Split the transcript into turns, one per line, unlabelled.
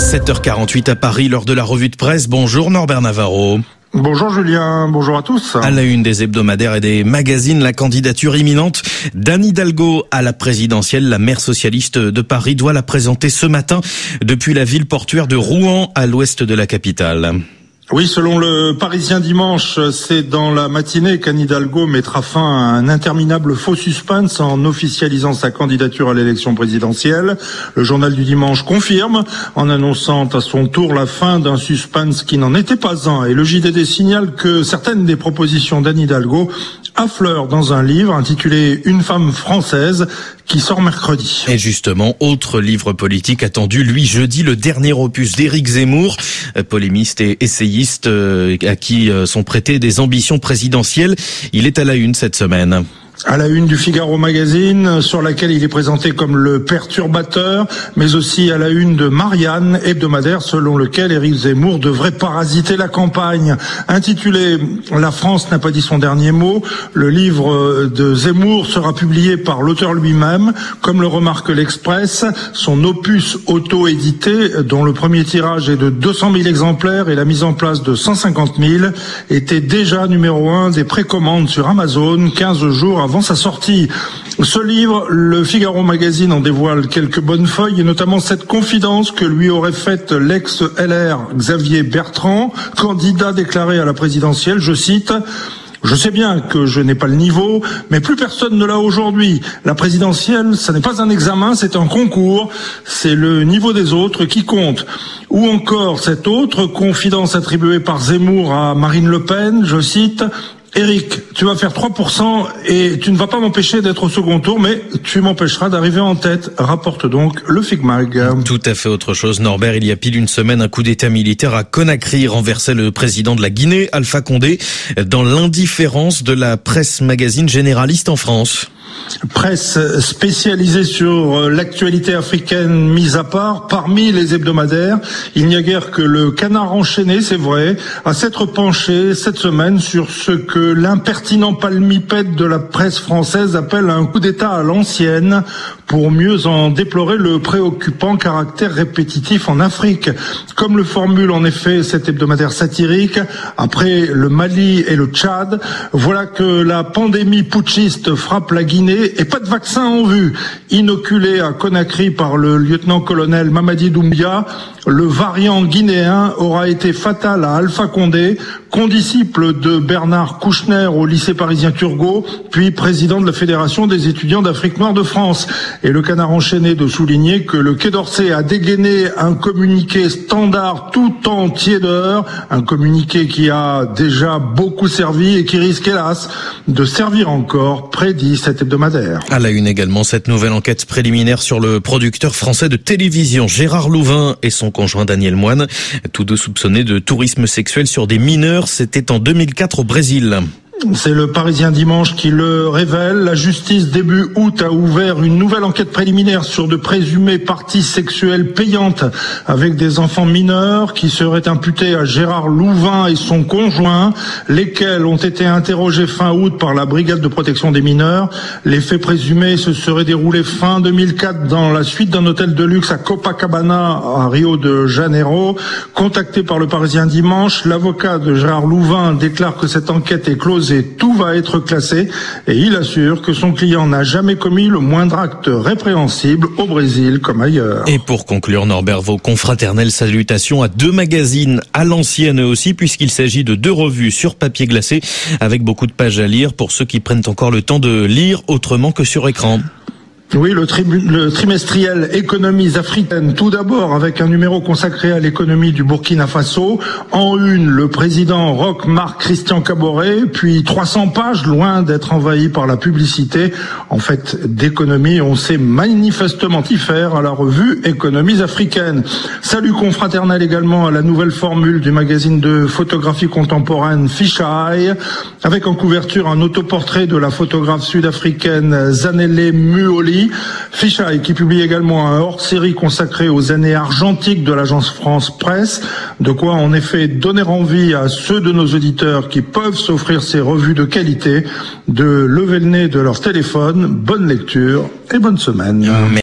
7h48 à Paris, lors de la revue de presse. Bonjour Norbert Navarro.
Bonjour Julien, bonjour à tous.
À la une des hebdomadaires et des magazines, la candidature imminente d'Anne Hidalgo à la présidentielle. La maire socialiste de Paris doit la présenter ce matin depuis la ville portuaire de Rouen, à l'ouest de la capitale.
Oui, selon le Parisien dimanche, c'est dans la matinée qu'Anne Hidalgo mettra fin à un interminable faux suspense en officialisant sa candidature à l'élection présidentielle. Le journal du dimanche confirme en annonçant à son tour la fin d'un suspense qui n'en était pas un. Et le JDD signale que certaines des propositions d'Anne Hidalgo affleurent dans un livre intitulé « Une femme française » qui sort mercredi.
Et justement, autre livre politique attendu, lui, jeudi, le dernier opus d'Éric Zemmour, polémiste et essayiste à qui sont prêtées des ambitions présidentielles. Il est à la une cette semaine.
À la une du Figaro Magazine, sur laquelle il est présenté comme le perturbateur, mais aussi à la une de Marianne, hebdomadaire, selon lequel Éric Zemmour devrait parasiter la campagne. Intitulé « La France n'a pas dit son dernier mot », le livre de Zemmour sera publié par l'auteur lui-même. Comme le remarque l'Express, son opus auto-édité, dont le premier tirage est de 200 000 exemplaires et la mise en place de 150 000, était déjà numéro 1 des précommandes sur Amazon 15 jours avant sa sortie. Ce livre, le Figaro Magazine en dévoile quelques bonnes feuilles, et notamment cette confidence que lui aurait faite l'ex-LR Xavier Bertrand, candidat déclaré à la présidentielle, je cite: « Je sais bien que je n'ai pas le niveau, mais plus personne ne l'a aujourd'hui. La présidentielle, ça n'est pas un examen, c'est un concours. C'est le niveau des autres qui compte. » Ou encore cette autre confidence attribuée par Zemmour à Marine Le Pen, je cite: « Éric, tu vas faire 3% et tu ne vas pas m'empêcher d'être au second tour, mais tu m'empêcheras d'arriver en tête », rapporte donc le Figmag.
Tout à fait autre chose, Norbert. Il y a pile une semaine, un coup d'état militaire à Conakry renversait le président de la Guinée, Alpha Condé, dans l'indifférence de la presse magazine généraliste en France.
Presse spécialisée sur l'actualité africaine mise à part, parmi les hebdomadaires, il n'y a guère que le Canard enchaîné, c'est vrai, à s'être penché cette semaine sur ce que l'impertinent palmipède de la presse française appelle un coup d'État à l'ancienne, pour mieux en déplorer le préoccupant caractère répétitif en Afrique. Comme le formule en effet cet hebdomadaire satirique, après le Mali et le Tchad, voilà que la pandémie putschiste frappe la Guinée et pas de vaccin en vue. Inoculé à Conakry par le lieutenant-colonel Mamadi Doumbia, le variant guinéen aura été fatal à Alpha Condé, condisciple de Bernard Kouchner au lycée parisien Turgot, puis président de la Fédération des étudiants d'Afrique noire de France. Et le Canard enchaîné de souligner que le Quai d'Orsay a dégainé un communiqué standard tout en tiédeur, un communiqué qui a déjà beaucoup servi et qui risque hélas de servir encore, prédit cet hebdomadaire.
À la une également, cette nouvelle enquête préliminaire sur le producteur français de télévision Gérard Louvain et son conjoint Daniel Moine, tous deux soupçonnés de tourisme sexuel sur des mineurs. C'était en 2004 au Brésil.
C'est le Parisien dimanche qui le révèle. La justice début août a ouvert une nouvelle enquête préliminaire sur de présumées parties sexuelles payantes avec des enfants mineurs qui seraient imputés à Gérard Louvain et son conjoint, lesquels ont été interrogés fin août par la brigade de protection des mineurs. Les faits présumés se seraient déroulés fin 2004 dans la suite d'un hôtel de luxe à Copacabana, à Rio de Janeiro. Contacté par le Parisien dimanche, l'avocat de Gérard Louvain déclare que cette enquête est close et tout va être classé, et il assure que son client n'a jamais commis le moindre acte répréhensible au Brésil comme ailleurs.
Et pour conclure, Norbert, vos confraternelles salutations à deux magazines à l'ancienne aussi, puisqu'il s'agit de deux revues sur papier glacé avec beaucoup de pages à lire pour ceux qui prennent encore le temps de lire autrement que sur écran.
Oui, le trimestriel Économies africaines, tout d'abord avec un numéro consacré à l'économie du Burkina Faso. En une, le président Roch Marc Christian Kaboré, puis 300 pages, loin d'être envahi par la publicité. En fait, d'économie, on sait manifestement y faire à la revue Économies africaines. Salut confraternel également à la nouvelle formule du magazine de photographie contemporaine Fisheye, avec en couverture un autoportrait de la photographe sud-africaine Zanele Muoli. Fisheye qui publie également un hors-série consacré aux années argentiques de l'agence France Presse, de quoi en effet donner envie à ceux de nos auditeurs qui peuvent s'offrir ces revues de qualité de lever le nez de leur téléphone. Bonne lecture et bonne semaine.